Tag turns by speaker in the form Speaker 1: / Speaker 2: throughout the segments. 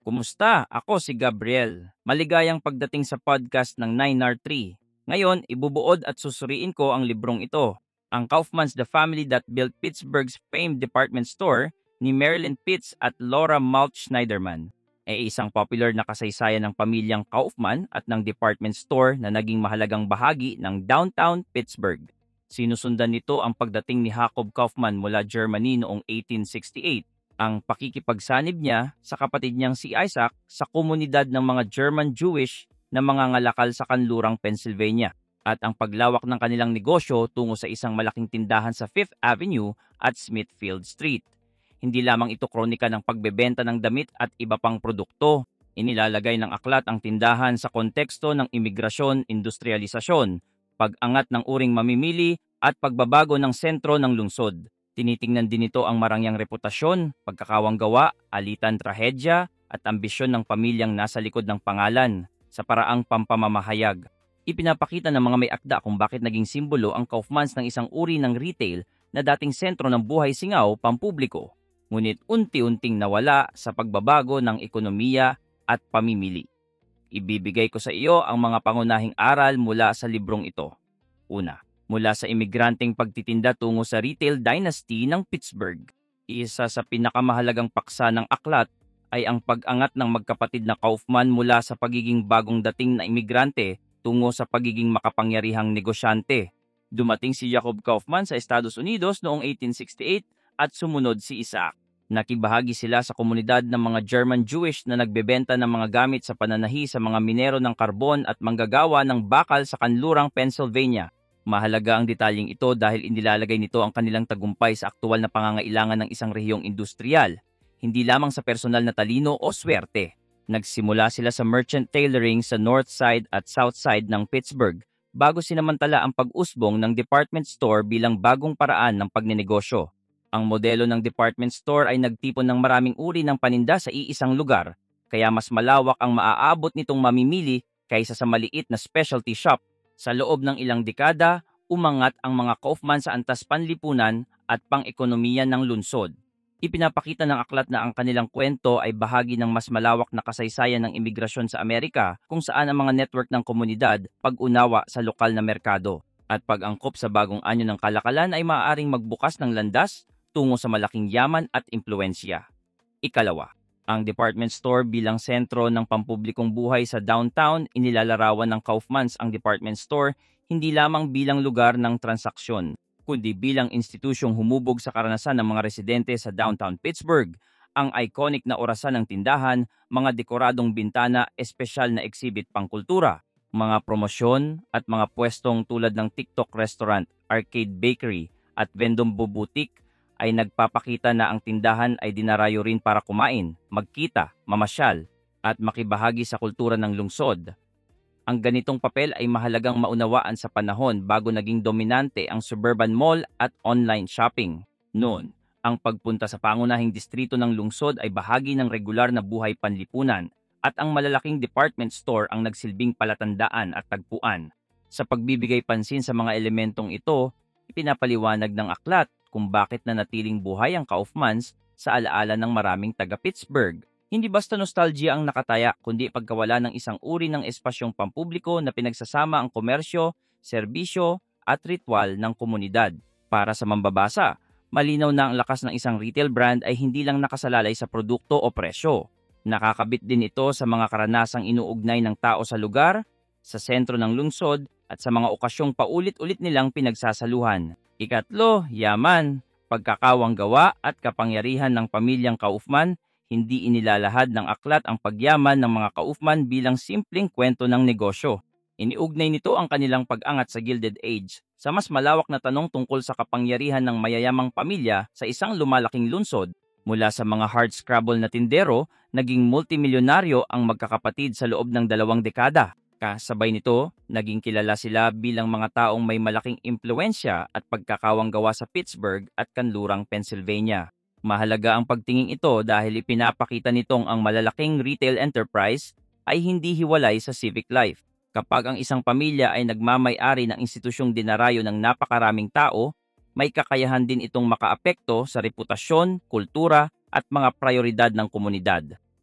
Speaker 1: Kumusta? Ako si Gabriel. Maligayang pagdating sa podcast ng 9R3. Ngayon, ibubuod at susuriin ko ang librong ito. Ang Kaufman's The Family That Built Pittsburgh's Famed Department Store ni Marilyn Pitts at Laura Malt Schneiderman. Isang popular na kasaysayan ng pamilyang Kaufman at ng department store na naging mahalagang bahagi ng downtown Pittsburgh. Sinusundan nito ang pagdating ni Jacob Kaufman mula Germany noong 1868, ang pakikipagsanib niya sa kapatid niyang si Isaac sa komunidad ng mga German Jewish na mga ngalakal sa kanlurang Pennsylvania, at ang paglawak ng kanilang negosyo tungo sa isang malaking tindahan sa Fifth Avenue at Smithfield Street. Hindi lamang ito kronika ng pagbebenta ng damit at iba pang produkto. Inilalagay ng aklat ang tindahan sa konteksto ng imigrasyon, industrialisasyon, pag-angat ng uring mamimili at pagbabago ng sentro ng lungsod. Tinitingnan din ito ang marangyang reputasyon, pagkakawang gawa, alitan, trahedya at ambisyon ng pamilyang nasa likod ng pangalan sa paraang pampamamahayag. Ipinapakita ng mga may akda kung bakit naging simbolo ang Kaufman's ng isang uri ng retail na dating sentro ng buhay singaw pampubliko, ngunit unti-unting nawala sa pagbabago ng ekonomiya at pamimili. Ibibigay ko sa iyo ang mga pangunahing aral mula sa librong ito. Una, mula sa imigranteng pagtitinda tungo sa retail dynasty ng Pittsburgh. Isa sa pinakamahalagang paksa ng aklat ay ang pag-angat ng magkapatid na Kaufman mula sa pagiging bagong dating na imigrante tungo sa pagiging makapangyarihang negosyante. Dumating si Jacob Kaufman sa Estados Unidos noong 1868 at sumunod si Isaac. Nakibahagi sila sa komunidad ng mga German Jewish na nagbebenta ng mga gamit sa pananahi sa mga minero ng karbon at manggagawa ng bakal sa kanlurang Pennsylvania. Mahalaga ang detalyeng ito dahil inilalagay nito ang kanilang tagumpay sa aktual na pangangailangan ng isang rehiyong industrial, hindi lamang sa personal na talino o swerte. Nagsimula sila sa merchant tailoring sa north side at south side ng Pittsburgh bago sinamantala ang pag-usbong ng department store bilang bagong paraan ng pagnenegosyo. Ang modelo ng department store ay nagtipon ng maraming uri ng paninda sa iisang lugar, kaya mas malawak ang maaabot nitong mamimili kaysa sa maliit na specialty shop. Sa loob ng ilang dekada, umangat ang mga Kaufman sa antas panlipunan at pang-ekonomiya ng lungsod. Ipinapakita ng aklat na ang kanilang kwento ay bahagi ng mas malawak na kasaysayan ng imigrasyon sa Amerika, kung saan ang mga network ng komunidad pag-unawa sa lokal na merkado at pag-angkop sa bagong anyo ng kalakalan ay maaaring magbukas ng landas tungo sa malaking yaman at impluensya. Ikalawa, ang department store bilang sentro ng pampublikong buhay sa downtown. Inilalarawan ng Kaufman's ang department store hindi lamang bilang lugar ng transaksyon, kundi bilang institusyong humubog sa karanasan ng mga residente sa downtown Pittsburgh. Ang iconic na orasan ng tindahan, mga dekoradong bintana, espesyal na exhibit pangkultura, mga promosyon at mga pwestong tulad ng TikTok restaurant, arcade bakery at Vendombo boutique ay nagpapakita na ang tindahan ay dinarayo rin para kumain, magkita, mamasyal, at makibahagi sa kultura ng lungsod. Ang ganitong papel ay mahalagang maunawaan sa panahon bago naging dominante ang suburban mall at online shopping. Noon, ang pagpunta sa pangunahing distrito ng lungsod ay bahagi ng regular na buhay panlipunan, at ang malalaking department store ang nagsilbing palatandaan at tagpuan. Sa pagbibigay pansin sa mga elementong ito, ipinapaliwanag ng aklat kung bakit nanatiling buhay ang Kaufman's sa alaala ng maraming taga-Pittsburgh. Hindi basta nostalgia ang nakataya, kundi pagkawala ng isang uri ng espasyong pampubliko na pinagsasama ang komersyo, serbisyo at ritual ng komunidad. Para sa mambabasa, malinaw na ang lakas ng isang retail brand ay hindi lang nakasalalay sa produkto o presyo. Nakakabit din ito sa mga karanasang inuugnay ng tao sa lugar, sa sentro ng lungsod at sa mga okasyong paulit-ulit nilang pinagsasaluhan. Ikatlo, yaman, pagkakawang gawa at kapangyarihan ng pamilyang Kaufman. Hindi inilalahad ng aklat ang pagyaman ng mga Kaufman bilang simpleng kwento ng negosyo. Iniugnay nito ang kanilang pag-angat sa Gilded Age sa mas malawak na tanong tungkol sa kapangyarihan ng mayayamang pamilya sa isang lumalaking lungsod. Mula sa mga hardscrabble na tindero, naging multimilyonaryo ang magkakapatid sa loob ng 2 dekada. Kasabay nito, naging kilala sila bilang mga taong may malaking impluensya at pagkakawang gawa sa Pittsburgh at kanlurang Pennsylvania. Mahalaga ang pagtingin ito dahil ipinapakita nitong ang malalaking retail enterprise ay hindi hiwalay sa civic life. Kapag ang isang pamilya ay nagmamay-ari ng institusyong dinarayo ng napakaraming tao, may kakayahan din itong makaapekto sa reputasyon, kultura at mga prioridad ng komunidad.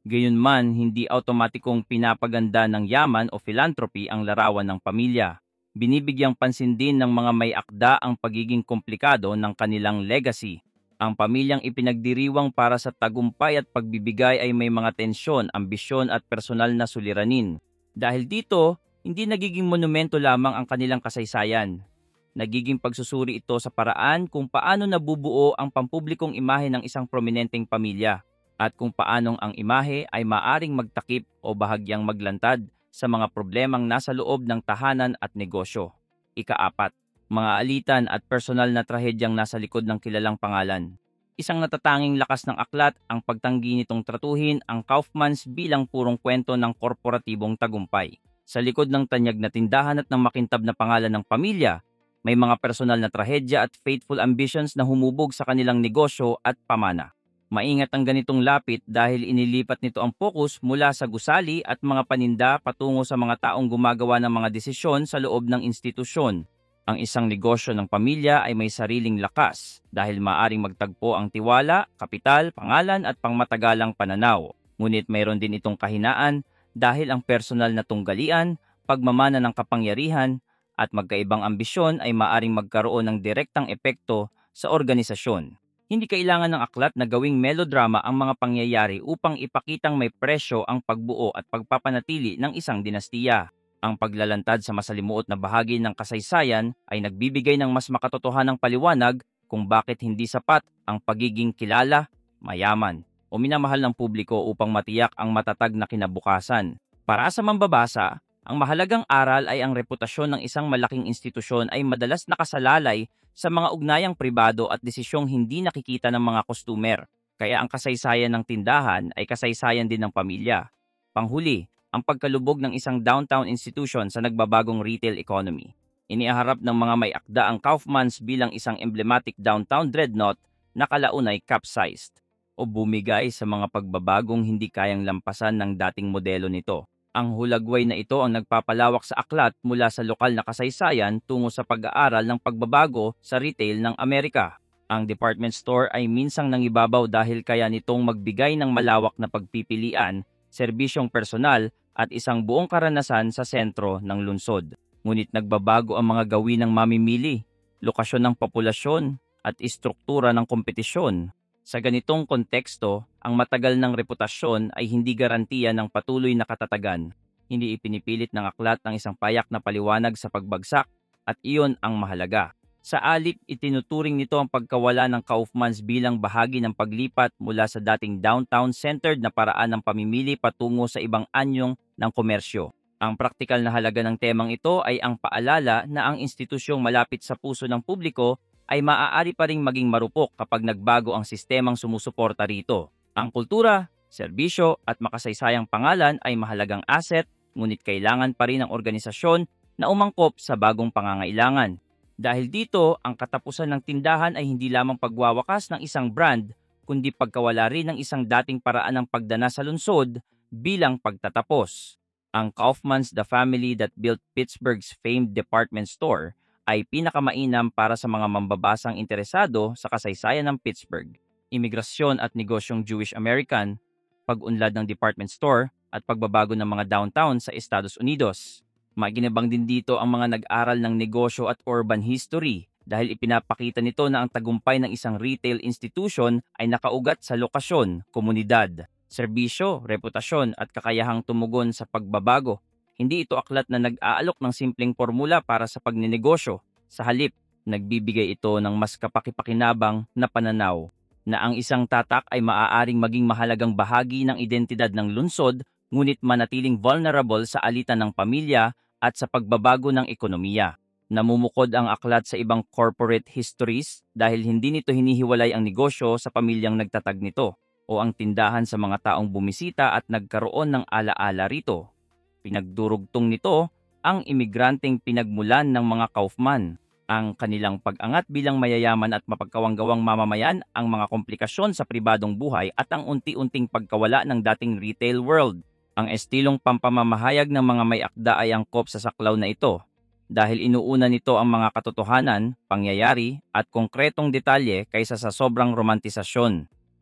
Speaker 1: Gayunman, hindi automatikong pinapaganda ng yaman o philanthropy ang larawan ng pamilya. Binibigyang pansin din ng mga may akda ang pagiging komplikado ng kanilang legacy. Ang pamilyang ipinagdiriwang para sa tagumpay at pagbibigay ay may mga tensyon, ambisyon at personal na suliranin. Dahil dito, hindi nagiging monumento lamang ang kanilang kasaysayan. Nagiging pagsusuri ito sa paraan kung paano nabubuo ang pampublikong imahe ng isang prominenteng pamilya at kung paanong ang imahe ay maaring magtakip o bahagyang maglantad sa mga problemang nasa loob ng tahanan at negosyo. Ikaapat, mga alitan at personal na trahedyang nasa likod ng kilalang pangalan. Isang natatanging lakas ng aklat ang pagtanggi nitong tratuhin ang Kaufmans bilang purong kwento ng korporatibong tagumpay. Sa likod ng tanyag na tindahan at ng makintab na pangalan ng pamilya, may mga personal na trahedya at faithful ambitions na humubog sa kanilang negosyo at pamana. Maingat ang ganitong lapit dahil inilipat nito ang focus mula sa gusali at mga paninda patungo sa mga taong gumagawa ng mga desisyon sa loob ng institusyon. Ang isang negosyo ng pamilya ay may sariling lakas dahil maaring magtagpo ang tiwala, kapital, pangalan at pangmatagalang pananaw. Ngunit mayroon din itong kahinaan dahil ang personal na tunggalian, pagmamana ng kapangyarihan at magkaibang ambisyon ay maaring magkaroon ng direktang epekto sa organisasyon. Hindi kailangan ng aklat na gawing melodrama ang mga pangyayari upang ipakitang may presyo ang pagbuo at pagpapanatili ng isang dinastiya. Ang paglalantad sa masalimuot na bahagi ng kasaysayan ay nagbibigay ng mas makatotohanang paliwanag kung bakit hindi sapat ang pagiging kilala, mayaman, o minamahal ng publiko upang matiyak ang matatag na kinabukasan. Para sa mambabasa, ang mahalagang aral ay ang reputasyon ng isang malaking institusyon ay madalas nakasalalay sa mga ugnayang pribado at desisyong hindi nakikita ng mga customer. Kaya ang kasaysayan ng tindahan ay kasaysayan din ng pamilya. Panghuli, ang pagkalubog ng isang downtown institution sa nagbabagong retail economy. Inihaharap ng mga may akda ang Kaufmans bilang isang emblematic downtown dreadnought na kalaunay capsized o bumigay sa mga pagbabagong hindi kayang lampasan ng dating modelo nito. Ang hulagway na ito ang nagpapalawak sa aklat mula sa lokal na kasaysayan tungo sa pag-aaral ng pagbabago sa retail ng Amerika. Ang department store ay minsang nangibabaw dahil kaya nitong magbigay ng malawak na pagpipilian, serbisyong personal at isang buong karanasan sa sentro ng lungsod. Ngunit nagbabago ang mga gawin ng mamimili, lokasyon ng populasyon at istruktura ng kompetisyon. Sa ganitong konteksto, ang matagal ng reputasyon ay hindi garantiya ng patuloy na katatagan. Hindi ipinipilit ng aklat ng isang payak na paliwanag sa pagbagsak at iyon ang mahalaga. Sa alip, itinuturing nito ang pagkawala ng Kaufmans bilang bahagi ng paglipat mula sa dating downtown-centered na paraan ng pamimili patungo sa ibang anyong ng komersyo. Ang praktikal na halaga ng temang ito ay ang paalala na ang institusyong malapit sa puso ng publiko ay maaari pa ring maging marupok kapag nagbago ang sistemang sumusuporta rito. Ang kultura, serbisyo at makasaysayang pangalan ay mahalagang asset, ngunit kailangan pa rin ng organisasyon na umangkop sa bagong pangangailangan. Dahil dito, ang katapusan ng tindahan ay hindi lamang pagwawakas ng isang brand, kundi pagkawala rin ng isang dating paraan ng pagdana sa lungsod bilang pagtatapos. Ang Kaufmans The Family That Built Pittsburgh's Famed Department Store ay pinakamainam para sa mga mambabasang interesado sa kasaysayan ng Pittsburgh, imigrasyon at negosyong Jewish-American, pag-unlad ng department store at pagbabago ng mga downtown sa Estados Unidos. Maginabang din dito ang mga nag-aral ng negosyo at urban history dahil ipinapakita nito na ang tagumpay ng isang retail institution ay nakaugat sa lokasyon, komunidad, serbisyo, reputasyon at kakayahang tumugon sa pagbabago. Hindi ito aklat na nag-aalok ng simpleng formula para sa pagninegosyo. Sa halip, nagbibigay ito ng mas kapakipakinabang na pananaw na ang isang tatak ay maaaring maging mahalagang bahagi ng identidad ng lungsod ngunit manatiling vulnerable sa alitan ng pamilya at sa pagbabago ng ekonomiya. Namumukod ang aklat sa ibang corporate histories dahil hindi nito hinihiwalay ang negosyo sa pamilyang nagtatag nito o ang tindahan sa mga taong bumisita at nagkaroon ng alaala rito. Pinagdurugtong nito ang imigranteng pinagmulan ng mga Kaufman, ang kanilang pag-angat bilang mayayaman at mapagkawanggawang mamamayan, ang mga komplikasyon sa pribadong buhay at ang unti-unting pagkawala ng dating retail world. Ang estilong pampamamahayag ng mga may akda ay angkop sa saklaw na ito dahil inuuna nito ang mga katotohanan, pangyayari at konkretong detalye kaysa sa sobrang romantisasyon.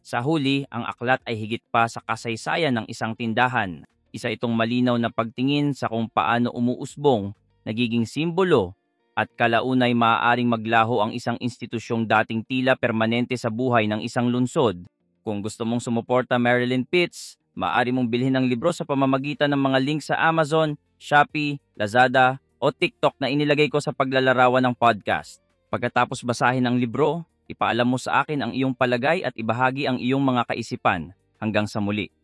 Speaker 1: Sa huli, ang aklat ay higit pa sa kasaysayan ng isang tindahan. Isa itong malinaw na pagtingin sa kung paano umuusbong, nagiging simbolo, at kalaunay maaaring maglaho ang isang institusyong dating tila permanente sa buhay ng isang lungsod. Kung gusto mong sumuporta Marilyn Pitts, maaari mong bilhin ang libro sa pamamagitan ng mga link sa Amazon, Shopee, Lazada, o TikTok na inilagay ko sa paglalarawan ng podcast. Pagkatapos basahin ang libro, ipaalam mo sa akin ang iyong palagay at ibahagi ang iyong mga kaisipan. Hanggang sa muli.